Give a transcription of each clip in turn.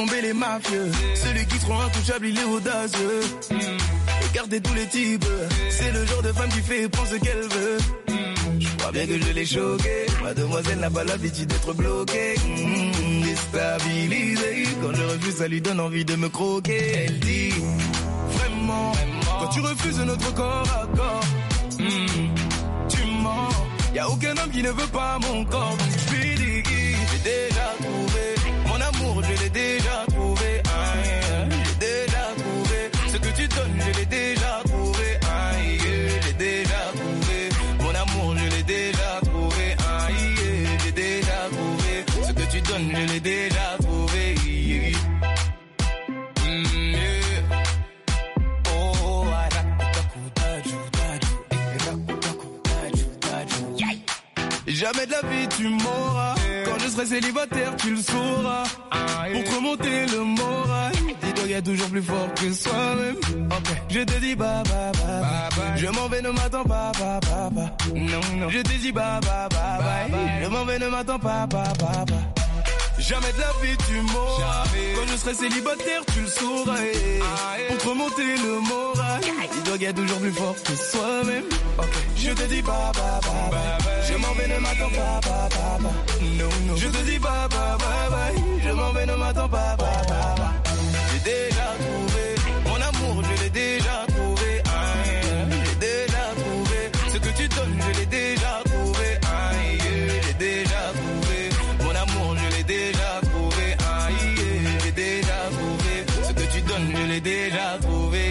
tomber les mafieux. Celui qui trop intouchable, il est audacieux. Écartez tous les types. C'est le genre de femme qui fait prendre ce qu'elle veut. Je crois bien que je l'ai choquée. Mademoiselle n'a pas l'habitude d'être bloquée. Déstabilisée. Quand je refuse, ça lui donne envie de me croquer. Elle dit vraiment, quand tu refuses notre corps à corps, tu mens. Y'a aucun homme qui ne veut pas mon corps. Donc je lui dis, j'ai déjà trouvé mon amour, je l'ai déjà trouvé. J'ai déjà trouvé ce que tu donnes, je l'ai déjà trouvé. J'ai déjà trouvé mon amour, je l'ai déjà trouvé. J'ai déjà trouvé ce que tu donnes, je l'ai déjà trouvé. Jamais de la vie tu m'auras. Quand je serai célibataire tu le sauras. Pour te remonter le moral, dis-toi qu'il y a toujours plus fort que soi-même. Je te dis bye bye bye bye. Je m'en vais, ne m'attends pas bye bye bye. Non. Je te dis bye bye bye bye. Je m'en vais, ne m'attends pas bye bye bye. Jamais de la vie tu m'auras. Quand je serai célibataire tu le sauras. Pour te remonter le moral, dis-toi qu'il y a toujours plus fort que soi-même. Je te dis bye bye bye bye. Je m'en vais, ne m'attends pas bye bye bye. Non. Je te dis bye bye bye bye. Je m'en vais, ne m'attends pas bye bye bye. J'ai déjà trouvé mon amour, je l'ai déjà trouvé. J'ai déjà trouvé ce que tu donnes, je l'ai déjà trouvé. J'ai déjà trouvé mon amour, je l'ai déjà trouvé. J'ai déjà trouvé ce que tu donnes, je l'ai déjà trouvé.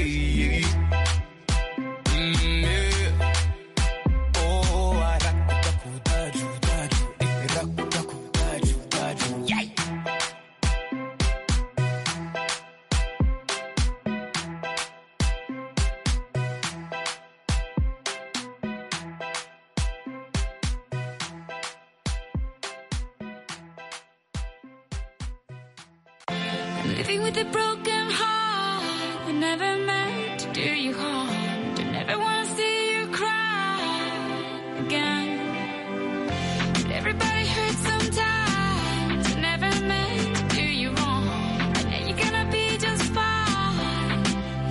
Living with a broken heart, I never meant to do you harm. Don't ever wanna see you cry again. But everybody hurts sometimes, I never meant to do you wrong. And now you're gonna be just fine.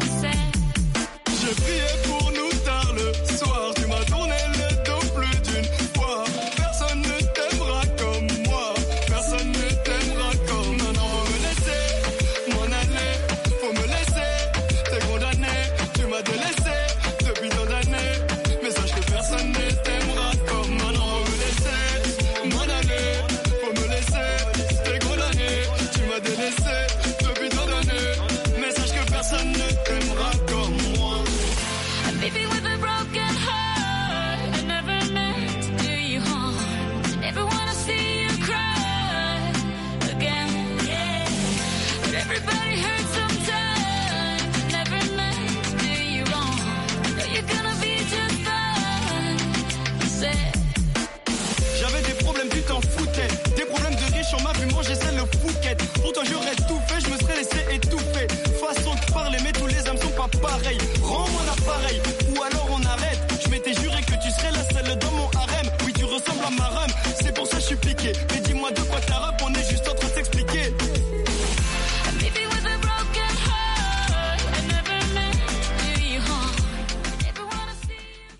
Je priais pour nous tard le soir, tu m'as tourné le dos plus d'une fois. Personne ne t'aimera comme moi, personne ne t'aimera comme moi. Non, faut me laisser m'en aller, faut me laisser te condamner. Tu m'as délaissé depuis tant d'années, mais sache que personne ne t'aimera comme moi. Non, faut me laisser m'en aller, faut me laisser te condamner. Tu m'as délaissé depuis tant d'années, mais sache que personne ne t'aimera comme moi. Living with a broken heart, I never meant to do you harm. Never wanna see you cry again. But everybody hurts sometimes, I never meant to do you wrong. Know you're gonna be just fine. J'avais des problèmes, tu t'en foutais. Des problèmes de riches, on m'a vu manger celle le Phuket. Pourtant j'aurais tout fait, je me serais laissé étouffer. Façon de parler, mais tous les âmes sont pas pareils. Rends-moi l'appareil, ou alors on arrête. Je m'étais juré que tu serais la seule dans mon harem. Oui, tu ressembles à ma rhum, c'est pour ça que je suis piqué. Mais dis-moi de quoi t'as rap, on est juste en train de s'expliquer. Living with a broken heart, I never meant to do you harm. Never wanna see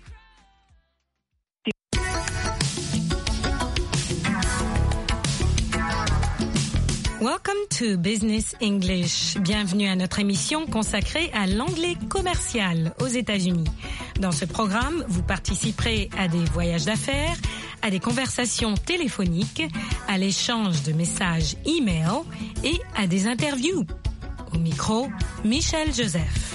you cry. Welcome to Business English. Bienvenue à notre émission consacrée à l'anglais commercial aux États-Unis. Dans ce programme, vous participerez à des voyages d'affaires, à des conversations téléphoniques, à l'échange de messages e-mail et à des interviews. Au micro, Michel Joseph.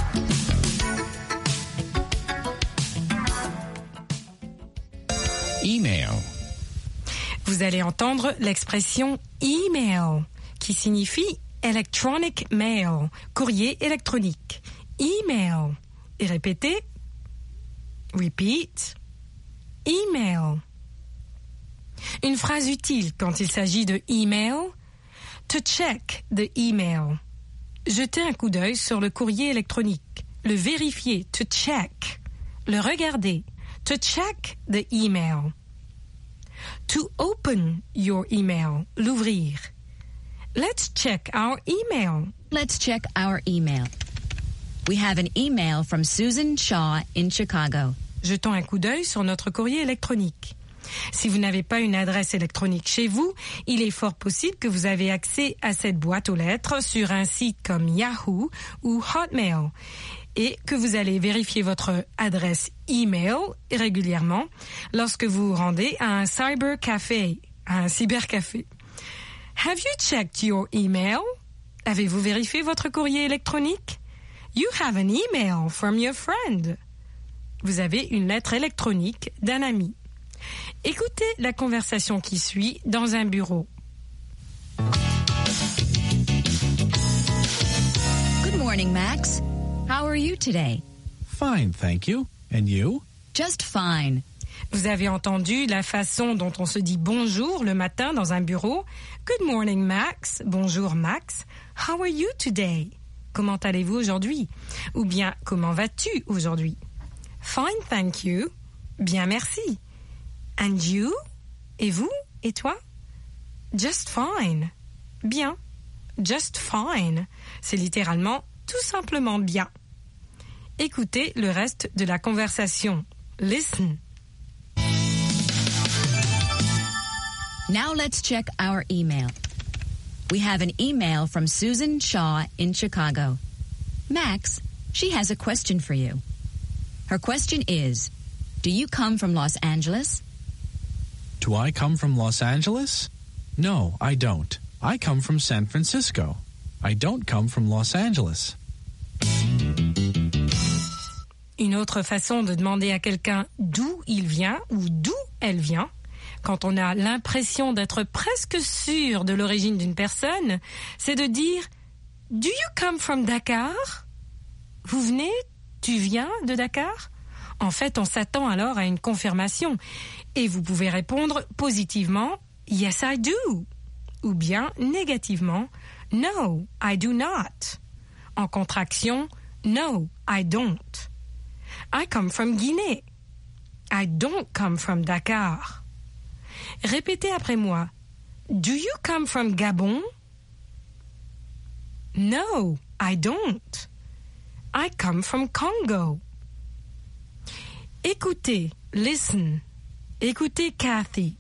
Email. Vous allez entendre l'expression email, qui signifie electronic mail, courrier électronique. Email. Et répétez. Repeat. Email. Une phrase utile quand il s'agit de email. To check the email. Jeter un coup d'œil sur le courrier électronique. Le vérifier. To check. Le regarder. To check the email. To open your email, l'ouvrir. Let's check our email. Let's check our email. We have an email from Susan Shaw in Chicago. Jetons un coup d'œil sur notre courrier électronique. Si vous n'avez pas une adresse électronique chez vous, il est fort possible que vous avez accès à cette boîte aux lettres sur un site comme Yahoo ou Hotmail et que vous allez vérifier votre adresse email régulièrement lorsque vous vous rendez à un cybercafé. Have you checked your email? Avez-vous vérifié votre courrier électronique? You have an email from your friend. Vous avez une lettre électronique d'un ami. Écoutez la conversation qui suit dans un bureau. Good morning, Max. How are you today? Fine, thank you. And you? Just fine. Vous avez entendu la façon dont on se dit bonjour le matin dans un bureau. Good morning, Max. Bonjour, Max. How are you today? Comment allez-vous aujourd'hui? Ou bien, comment vas-tu aujourd'hui? Fine, thank you. Bien, merci. And you? Et vous? Et toi? Just fine. Bien. Just fine. C'est littéralement tout simplement bien. Écoutez le reste de la conversation. Listen. Now let's check our email. We have an email from Susan Shaw in Chicago. Max, she has a question for you. Her question is, do you come from Los Angeles? Do I come from Los Angeles? No, I don't. I come from San Francisco. I don't come from Los Angeles. Une autre façon de demander à quelqu'un d'où il vient ou d'où elle vient, quand on a l'impression d'être presque sûr de l'origine d'une personne, c'est de dire « Do you come from Dakar ?» Vous venez, tu viens de Dakar? En fait, on s'attend alors à une confirmation. Et vous pouvez répondre positivement « Yes, I do » ou bien négativement « No, I do not ». En contraction « No, I don't ». I come from Guinée. I don't come from Dakar. Répétez après moi. Do you come from Gabon? No, I don't. I come from Congo. Écoutez, listen. Écoutez Kathy.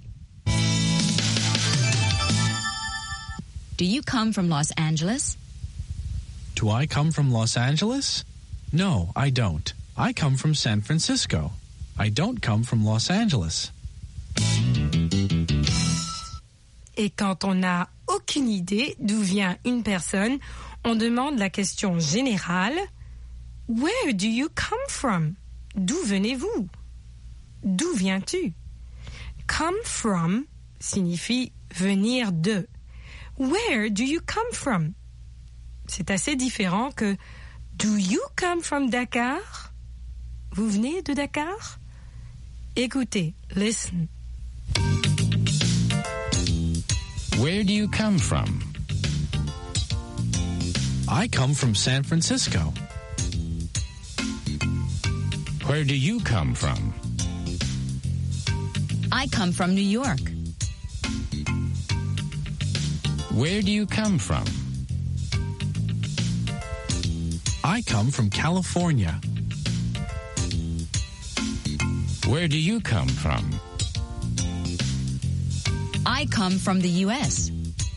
Do you come from Los Angeles? Do I come from Los Angeles? No, I don't. I come from San Francisco. I don't come from Los Angeles. Et quand on n'a aucune idée d'où vient une personne, on demande la question générale « Where do you come from ?» D'où venez-vous? D'où viens-tu? Come from signifie venir de. Where do you come from? C'est assez différent que Do you come from Dakar? Vous venez de Dakar? Écoutez, listen. Where do you come from? I come from San Francisco. Where do you come from? I come from New York. Where do you come from? I come from California. Where do you come from? I come from the U.S.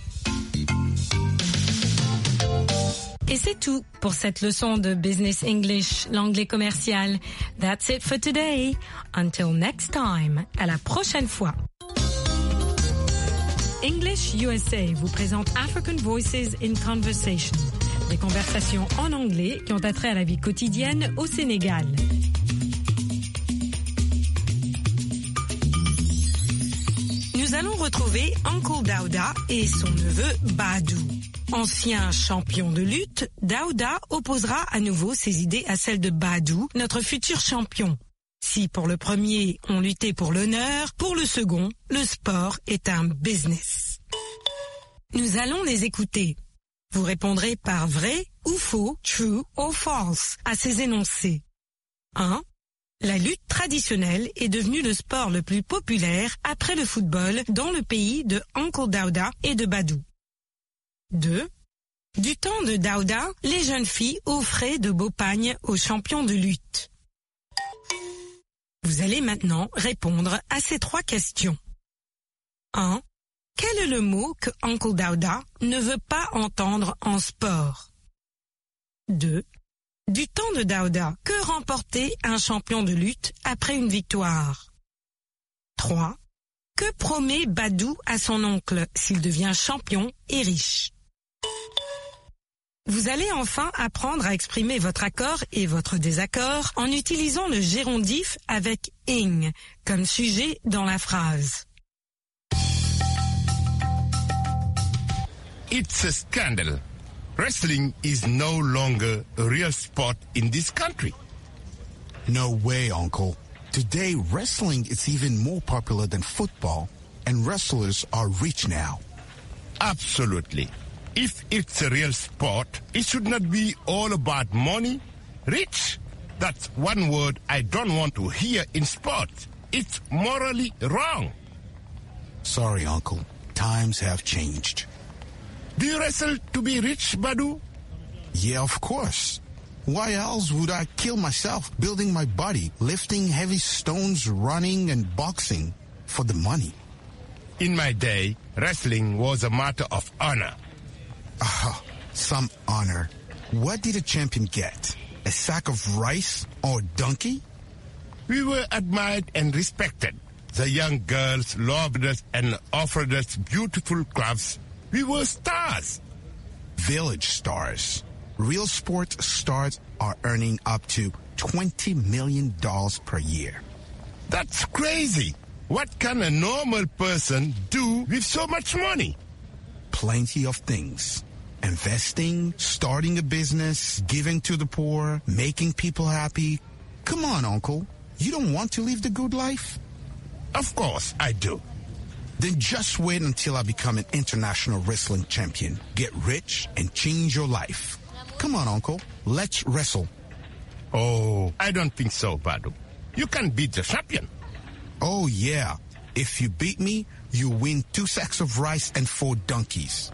Et c'est tout pour cette leçon de Business English, l'anglais commercial. That's it for today. Until next time. À la prochaine fois. English USA vous présente African Voices in Conversation. Des conversations en anglais qui ont attrait à la vie quotidienne au Sénégal. Nous allons retrouver Uncle Daouda et son neveu Badou. Ancien champion de lutte, Daouda opposera à nouveau ses idées à celles de Badou, notre futur champion. Si pour le premier, on luttait pour l'honneur, pour le second, le sport est un business. Nous allons les écouter. Vous répondrez par vrai ou faux, true or false, à ces énoncés. 1. La lutte traditionnelle est devenue le sport le plus populaire après le football dans le pays de Uncle Daouda et de Badou. 2. Du temps de Daouda, les jeunes filles offraient de beaux pagnes aux champions de lutte. Vous allez maintenant répondre à ces 3 questions. 1. Quel est le mot que Uncle Daouda ne veut pas entendre en sport? 2. Du temps de Daouda, que remportait un champion de lutte après une victoire? 3. Que promet Badou à son oncle s'il devient champion et riche? Vous allez enfin apprendre à exprimer votre accord et votre désaccord en utilisant le gérondif avec ing comme sujet dans la phrase. It's a scandal. Wrestling is no longer a real sport in this country. No way, Uncle. Today, wrestling is even more popular than football, and wrestlers are rich now. Absolutely. If it's a real sport, it should not be all about money. Rich, that's one word I don't want to hear in sport. It's morally wrong. Sorry, Uncle. Times have changed. Do you wrestle to be rich, Badou? Yeah, of course. Why else would I kill myself building my body, lifting heavy stones, running and boxing for the money? In my day, wrestling was a matter of honor. Ah, some honor. What did a champion get? A sack of rice or a donkey? We were admired and respected. The young girls loved us and offered us beautiful gloves. We were stars. Village stars. Real sport stars are earning up to $20 million per year. That's crazy. What can a normal person do with so much money? Plenty of things. Investing, starting a business, giving to the poor, making people happy. Come on, Uncle. You don't want to live the good life? Of course I do. Then just wait until I become an international wrestling champion. Get rich and change your life. Come on, Uncle. Let's wrestle. Oh, I don't think so, Badou. You can beat the champion. Oh, yeah. If you beat me, you win 2 sacks of rice and 4 donkeys.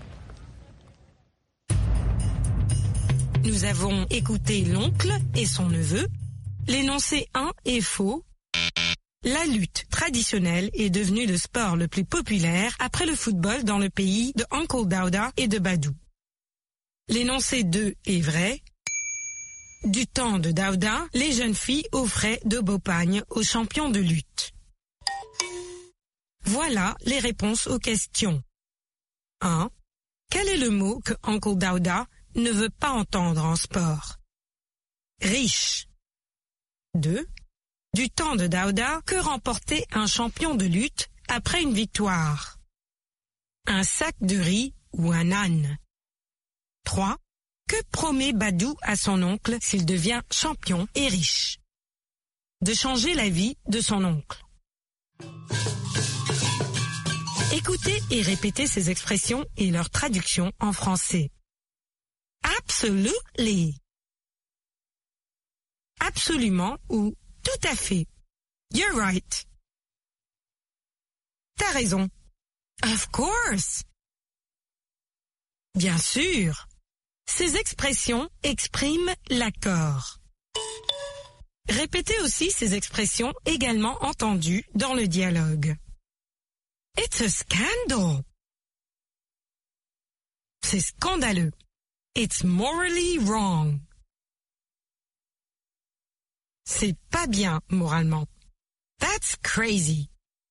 Nous avons écouté l'oncle et son neveu. L'énoncé 1 est faux. La lutte traditionnelle est devenue le sport le plus populaire après le football dans le pays de Uncle Daouda et de Badou. L'énoncé 2 est vrai. Du temps de Daouda, les jeunes filles offraient de beaux pagnes aux champions de lutte. Voilà les réponses aux questions. 1. Quel est le mot que Uncle Daouda ne veut pas entendre en sport? Riche. 2. Du temps de Daouda, que remportait un champion de lutte après une victoire? Un sac de riz ou un âne? 3. Que promet Badou à son oncle s'il devient champion et riche? De changer la vie de son oncle. Écoutez et répétez ces expressions et leur traduction en français. Absolutely. Absolument ou tout à fait. You're right. T'as raison. Of course. Bien sûr. Ces expressions expriment l'accord. Répétez aussi ces expressions également entendues dans le dialogue. It's a scandal. C'est scandaleux. It's morally wrong. C'est pas bien moralement. That's crazy.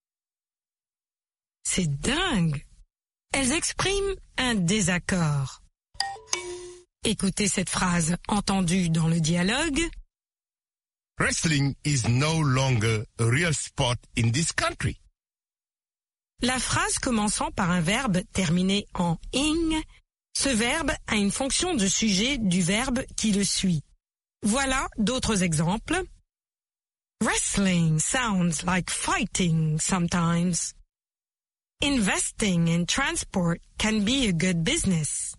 C'est dingue. Elles expriment un désaccord. Écoutez cette phrase entendue dans le dialogue. Wrestling is no longer a real sport in this country. La phrase commençant par un verbe terminé en ing, ce verbe a une fonction de sujet du verbe qui le suit. Voilà d'autres exemples. Wrestling sounds like fighting sometimes. Investing in transport can be a good business.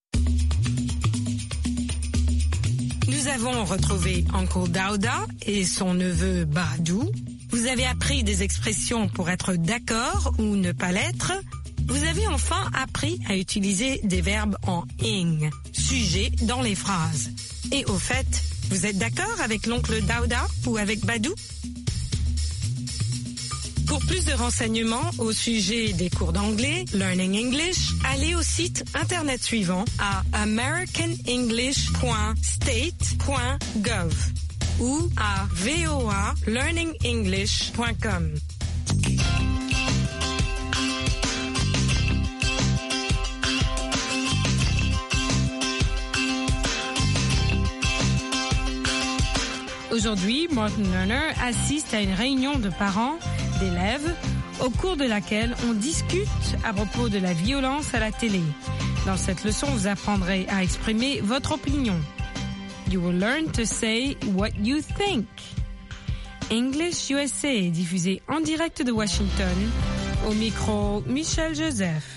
Nous avons retrouvé Uncle Daouda et son neveu Badou. Vous avez appris des expressions pour être d'accord ou ne pas l'être. Vous avez enfin appris à utiliser des verbes en ing, sujet, dans les phrases. Et au fait, vous êtes d'accord avec l'oncle Daouda ou avec Badou? Pour plus de renseignements au sujet des cours d'anglais, Learning English, allez au site internet suivant à americanenglish.state.gov ou à voalearningenglish.com. Aujourd'hui, Martin Lerner assiste à une réunion de parents, d'élèves, au cours de laquelle on discute à propos de la violence à la télé. Dans cette leçon, vous apprendrez à exprimer votre opinion. You will learn to say what you think. English USA est diffusé en direct de Washington. Au micro, Michel Joseph.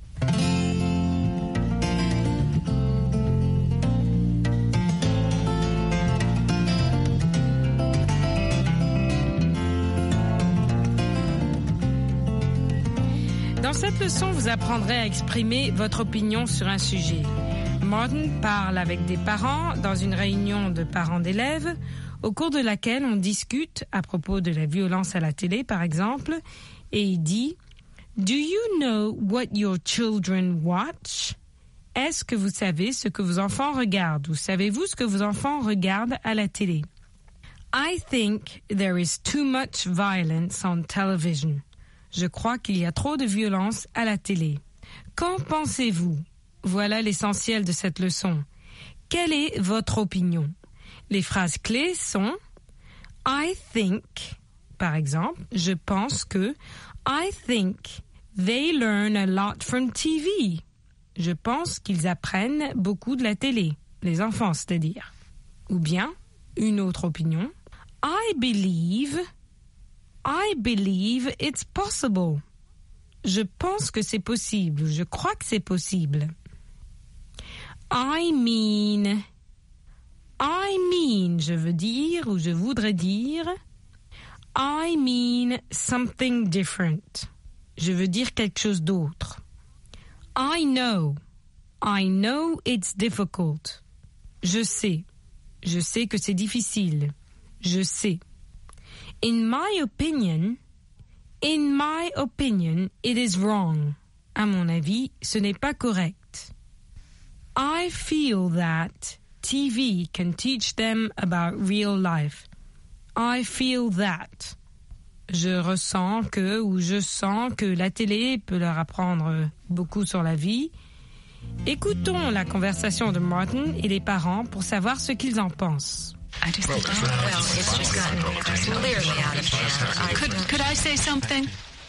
Dans cette leçon, vous apprendrez à exprimer votre opinion sur un sujet. Martin parle avec des parents dans une réunion de parents d'élèves, au cours de laquelle on discute à propos de la violence à la télé, par exemple, et il dit « Do you know what your children watch ?» Est-ce que vous savez ce que vos enfants regardent ou savez-vous ce que vos enfants regardent à la télé? I think there is too much violence on television. Je crois qu'il y a trop de violence à la télé. Qu'en pensez-vous? Voilà l'essentiel de cette leçon. Quelle est votre opinion? Les phrases clés sont I think, par exemple, je pense que I think they learn a lot from TV. Je pense qu'ils apprennent beaucoup de la télé, les enfants, c'est-à-dire. Ou bien, une autre opinion, I believe it's possible. Je pense que c'est possible. Je crois que c'est possible. I mean, je veux dire ou je voudrais dire. I mean something different. Je veux dire quelque chose d'autre. I know it's difficult. Je sais que c'est difficile. Je sais. In my opinion, it is wrong. À mon avis, ce n'est pas correct. I feel that TV can teach them about real life. I feel that. Je ressens que ou je sens que la télé peut leur apprendre beaucoup sur la vie. Écoutons la conversation de Martin et les parents pour savoir ce qu'ils en pensent. I just think, well, it's just gotten clearly out of hand. Could I say something?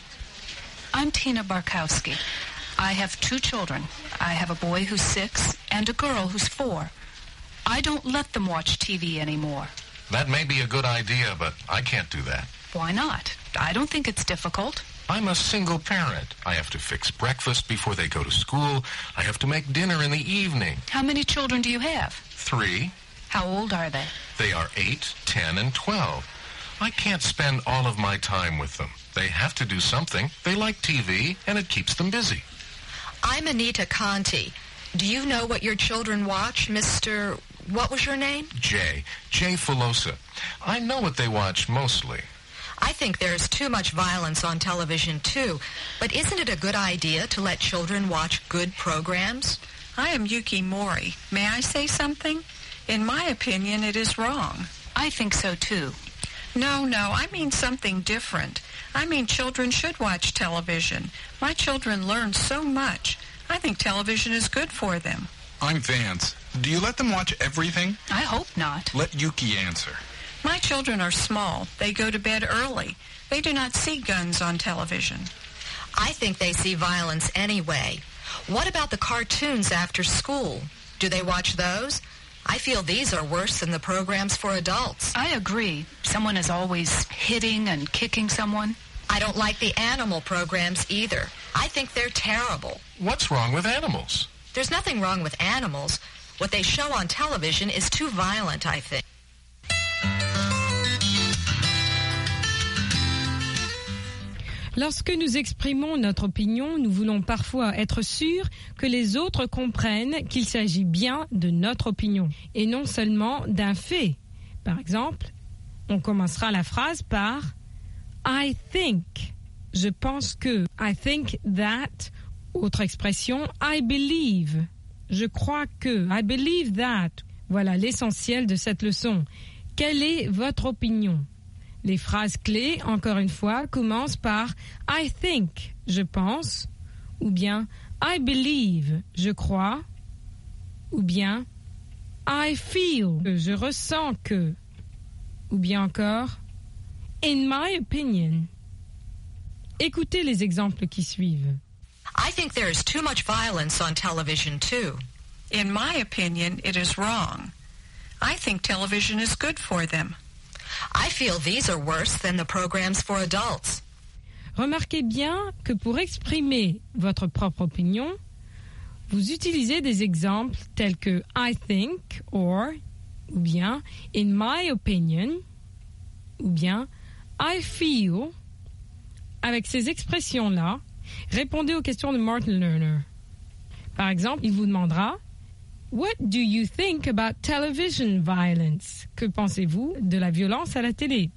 I'm Tina Barkowski. I have 2 children. I have a boy who's 6 and a girl who's 4. I don't let them watch TV anymore. That may be a good idea, but I can't do that. Why not? I don't think it's difficult. I'm a single parent. I have to fix breakfast before they go to school. I have to make dinner in the evening. How many children do you have? 3. How old are they? They are 8, 10, and 12. I can't spend all of my time with them. They have to do something. They like TV, and it keeps them busy. I'm Anita Conti. Do you know what your children watch, Mr. What was your name? Jay Filosa. I know what they watch mostly. I think there's too much violence on television, too. But isn't it a good idea to let children watch good programs? I am Yuki Mori. May I say something? In my opinion, it is wrong. I think so, too. No, I mean something different. I mean children should watch television. My children learn so much. I think television is good for them. I'm Vance. Do you let them watch everything? I hope not. Let Yuki answer. My children are small. They go to bed early. They do not see guns on television. I think they see violence anyway. What about the cartoons after school? Do they watch those? I feel these are worse than the programs for adults. I agree. Someone is always hitting and kicking someone. I don't like the animal programs either. I think they're terrible. What's wrong with animals? There's nothing wrong with animals. What they show on television is too violent, I think. Lorsque nous exprimons notre opinion, nous voulons parfois être sûrs que les autres comprennent qu'il s'agit bien de notre opinion et non seulement d'un fait. Par exemple, on commencera la phrase par « I think ». Je pense que. I think that. Autre expression, I believe. Je crois que. I believe that. Voilà l'essentiel de cette leçon. Quelle est votre opinion? Les phrases clés, encore une fois, commencent par I think, je pense, ou bien I believe, je crois, ou bien I feel, je ressens que, ou bien encore in my opinion. Écoutez les exemples qui suivent. I think there is too much violence on television, too. In my opinion, it is wrong. I think television is good for them. I feel these are worse than the programs for adults. Remarquez bien que pour exprimer votre propre opinion, vous utilisez des exemples tels que I think or, ou bien in my opinion, ou bien I feel. Avec ces expressions-là, répondez aux questions de Martin Lerner. Par exemple, il vous demandera What do you think about television violence? Que pensez-vous de la violence à la télé?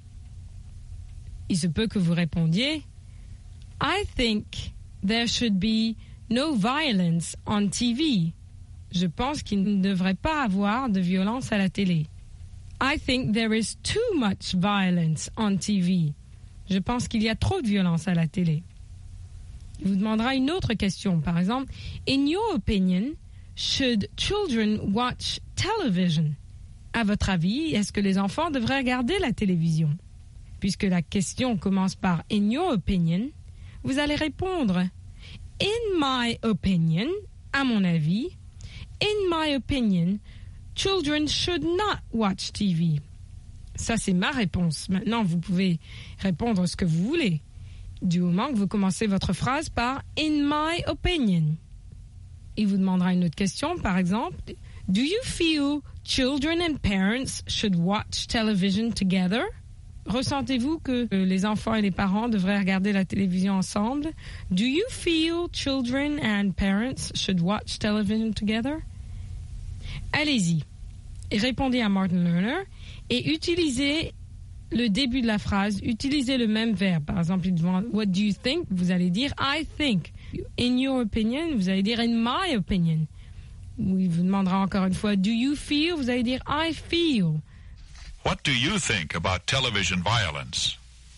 Il se peut que vous répondiez I think there should be no violence on TV. Je pense qu'il ne devrait pas avoir de violence à la télé. I think there is too much violence on TV. Je pense qu'il y a trop de violence à la télé. Il vous demandera une autre question, par exemple, In your opinion, should children watch television? À votre avis, est-ce que les enfants devraient regarder la télévision? Puisque la question commence par In your opinion, vous allez répondre In my opinion, à mon avis, in my opinion, children should not watch TV. Ça, c'est ma réponse. Maintenant, vous pouvez répondre ce que vous voulez. Du moment que vous commencez votre phrase par « in my opinion ». Il vous demandera une autre question, par exemple « Do you feel children and parents should watch television together ?» Ressentez-vous que les enfants et les parents devraient regarder la télévision ensemble? « Do you feel children and parents should watch television together ?» Allez-y, et répondez à Martin Lerner et utilisez le début de la phrase, utilisez le même verbe. Par exemple, il demande « What do you think ?» Vous allez dire « I think ». « In your opinion ?» Vous allez dire « In my opinion ». Ou il vous demandera encore une fois « Do you feel ?» Vous allez dire « I feel ». What do you think about television violence?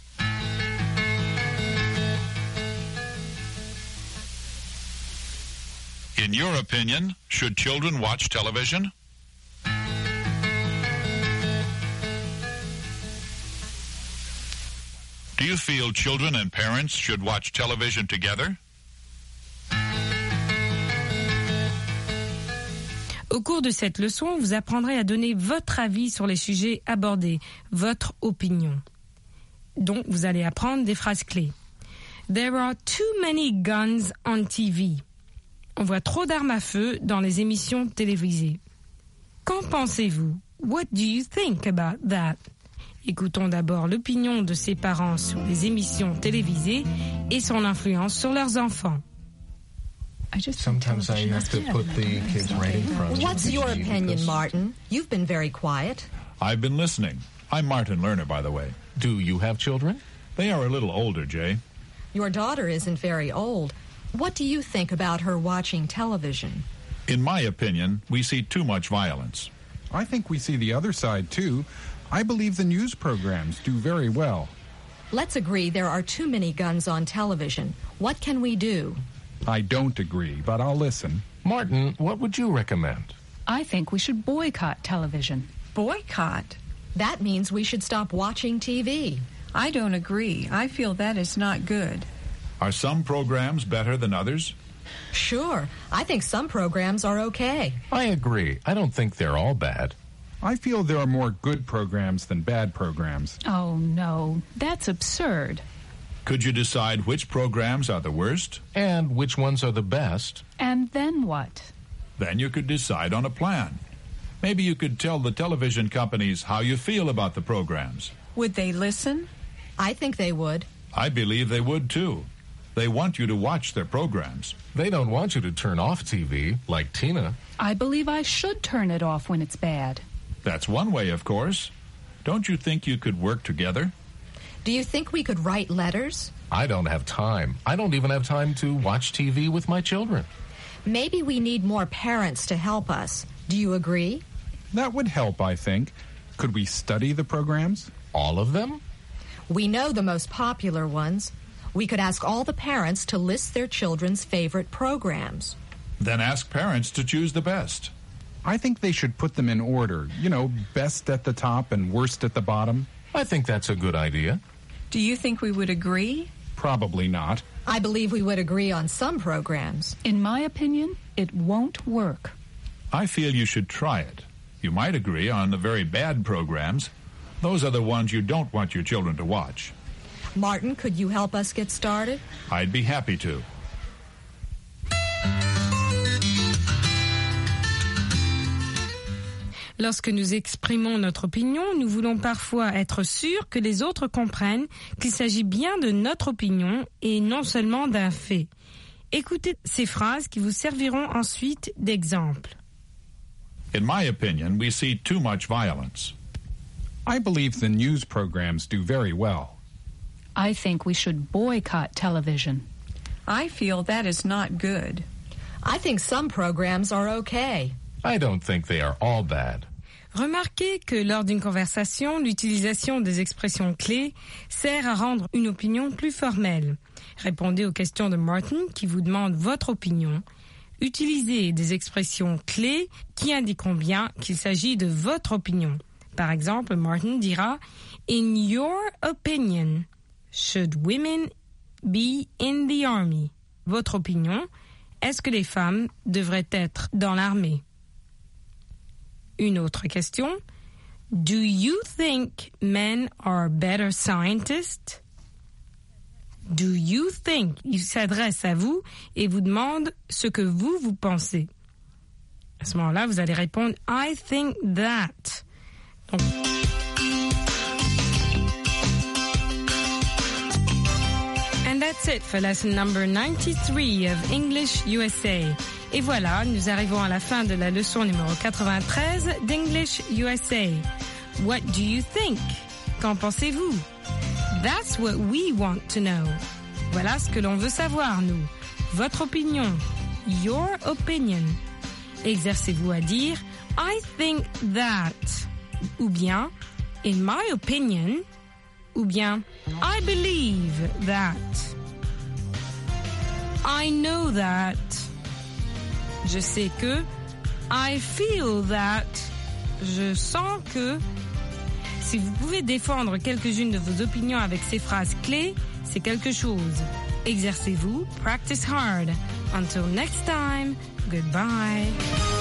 In your opinion, should children watch television? Do you feel children and parents should watch television together? Au cours de cette leçon, vous apprendrez à donner votre avis sur les sujets abordés, votre opinion. Donc, vous allez apprendre des phrases clés. There are too many guns on TV. On voit trop d'armes à feu dans les émissions télévisées. Qu'en pensez-vous? What do you think about that? Écoutons d'abord l'opinion de ses parents sur les émissions télévisées et son influence sur leurs enfants. Sometimes I have to put the kids right in front. What's your opinion, Martin? You've been very quiet. I've been listening. I'm Martin Lerner, by the way. Do you have children? They are a little older, Jay. Your daughter isn't very old. What do you think about her watching television? In my opinion, we see too much violence. I think we see the other side, too. I believe the news programs do very well. Let's agree there are too many guns on television. What can we do? I don't agree, but I'll listen. Martin, what would you recommend? I think we should boycott television. Boycott? That means we should stop watching TV. I don't agree. I feel that is not good. Are some programs better than others? Sure. I think some programs are okay. I agree. I don't think they're all bad. I feel there are more good programs than bad programs. Oh, no. That's absurd. Could you decide which programs are the worst? And which ones are the best? And then what? Then you could decide on a plan. Maybe you could tell the television companies how you feel about the programs. Would they listen? I think they would. I believe they would too. They want you to watch their programs. They don't want you to turn off TV, like Tina. I believe I should turn it off when it's bad. That's one way, of course. Don't you think you could work together? Do you think we could write letters? I don't have time. I don't even have time to watch TV with my children. Maybe we need more parents to help us. Do you agree? That would help, I think. Could we study the programs? All of them? We know the most popular ones. We could ask all the parents to list their children's favorite programs. Then ask parents to choose the best. I think they should put them in order. You know, best at the top and worst at the bottom. I think that's a good idea. Do you think we would agree? Probably not. I believe we would agree on some programs. In my opinion, it won't work. I feel you should try it. You might agree on the very bad programs. Those are the ones you don't want your children to watch. Martin, could you help us get started? I'd be happy to. Lorsque nous exprimons notre opinion, nous voulons parfois être sûrs que les autres comprennent qu'il s'agit bien de notre opinion et non seulement d'un fait. Écoutez ces phrases qui vous serviront ensuite d'exemple. In my opinion, we see too much violence. I believe the news programs do very well. I think we should boycott television. I feel that is not good. I think some programs are okay. I don't think they are all bad. Remarquez que lors d'une conversation, l'utilisation des expressions clés sert à rendre une opinion plus formelle. Répondez aux questions de Martin qui vous demande votre opinion. Utilisez des expressions clés qui indiqueront bien qu'il s'agit de votre opinion. Par exemple, Martin dira « In your opinion, should women be in the army ?» Votre opinion, est-ce que les femmes devraient être dans l'armée? Une autre question. Do you think men are better scientists? Do you think? Il s'adresse à vous et vous demande ce que vous pensez. À ce moment-là, vous allez répondre I think that. Donc, and that's it for lesson number 93 of English USA. Et voilà, nous arrivons à la fin de la leçon numéro 93 d'English USA. What do you think? Qu'en pensez-vous? That's what we want to know. Voilà ce que l'on veut savoir, nous. Votre opinion. Your opinion. Exercez-vous à dire I think that. Ou bien in my opinion. Ou bien I believe that. I know that. Je sais que. I feel that. Je sens que. Si vous pouvez défendre quelques-unes de vos opinions avec ces phrases clés, c'est quelque chose. Exercez-vous. Practice hard. Until next time. Goodbye.